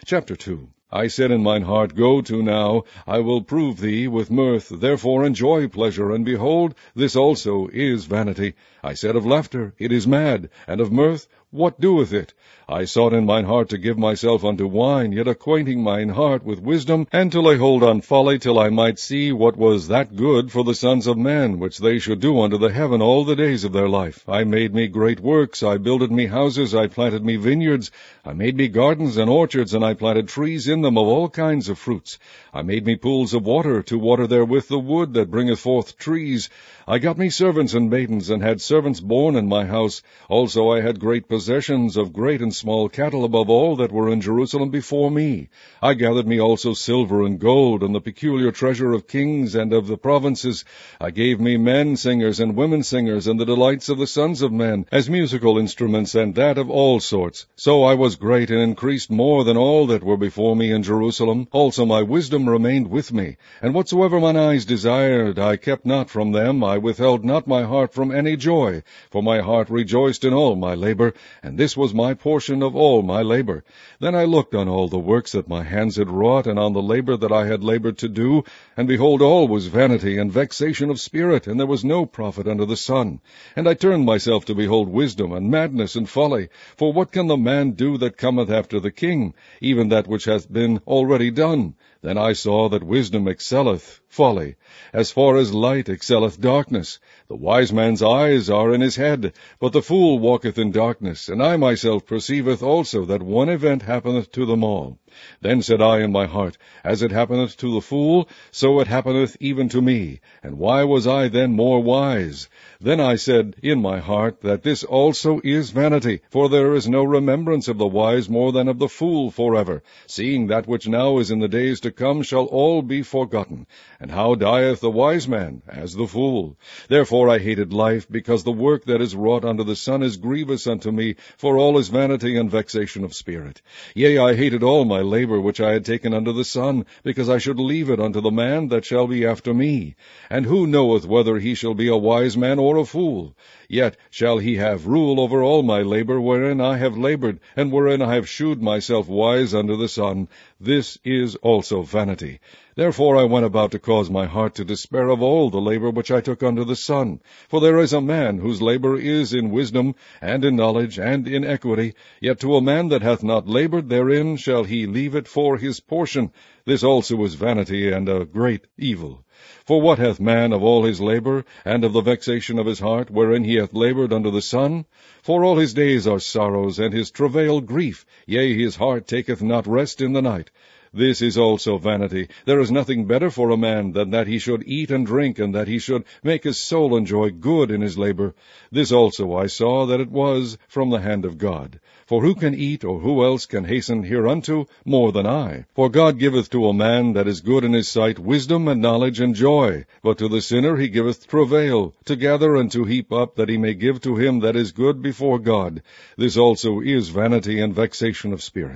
Chapter 2. I said in mine heart, Go to now, I will prove thee with mirth, therefore enjoy pleasure, and behold, this also is vanity. I said of laughter, It is mad, and of mirth, what doeth it? I sought in mine heart to give myself unto wine, yet acquainting mine heart with wisdom, and to lay hold on folly, till I might see what was that good for the sons of men, which they should do unto the heaven all the days of their life. I made me great works, I builded me houses, I planted me vineyards, I made me gardens and orchards, and I planted trees in them of all kinds of fruits. I made me pools of water, to water therewith the wood that bringeth forth trees. I got me servants and maidens, and had servants born in my house. Also I had great possessions of great and small cattle above all that were in Jerusalem before me. I gathered me also silver and gold, and the peculiar treasure of kings and of the provinces. I gave me men singers and women singers, and the delights of the sons of men, as musical instruments, and that of all sorts. So I was great, and increased more than all that were before me in Jerusalem. Also my wisdom remained with me, and whatsoever mine eyes desired, I kept not from them. I withheld not my heart from any joy, for my heart rejoiced in all my labor, and this was my portion of all my labor. Then I looked on all the works that my hands had wrought, and on the labor that I had labored to do, and behold, all was vanity and vexation of spirit, and there was no profit under the sun. And I turned myself to behold wisdom, and madness, and folly. For what can the man do that cometh after the king? Even that which hath been already done. Then I saw that wisdom excelleth folly, as far as light excelleth darkness. The wise man's eyes are in his head, but the fool walketh in darkness. And I myself perceiveth also that one event happeneth to them all. Then said I in my heart, As it happeneth to the fool, so it happeneth even to me. And why was I then more wise? Then I said in my heart, that this also is vanity, for there is no remembrance of the wise more than of the fool forever, seeing that which now is in the days to come shall all be forgotten. And how dieth the wise man? As the fool. Therefore I hated life, because the work that is wrought under the sun is grievous unto me, for all is vanity and vexation of spirit. Yea, I hated all my labor which I had taken under the sun, because I should leave it unto the man that shall be after me. And who knoweth whether he shall be a wise man or a fool? Yet shall he have rule over all my labor wherein I have labored, and wherein I have shewed myself wise under the sun. This is also vanity. Therefore I went about to cause my heart to despair of all the labor which I took under the sun. For there is a man whose labor is in wisdom, and in knowledge, and in equity. Yet to a man that hath not labored therein shall he leave it for his portion. This also is vanity, and a great evil. For what hath man of all his labor, and of the vexation of his heart, wherein he hath labored under the sun? For all his days are sorrows, and his travail grief, yea, his heart taketh not rest in the night. This is also vanity. There is nothing better for a man than that he should eat and drink, and that he should make his soul enjoy good in his labor. This also I saw that it was from the hand of God. For who can eat, or who else can hasten hereunto more than I? For God giveth to a man that is good in his sight wisdom and knowledge and joy, but to the sinner he giveth travail, to gather and to heap up, that he may give to him that is good before God. This also is vanity and vexation of spirit.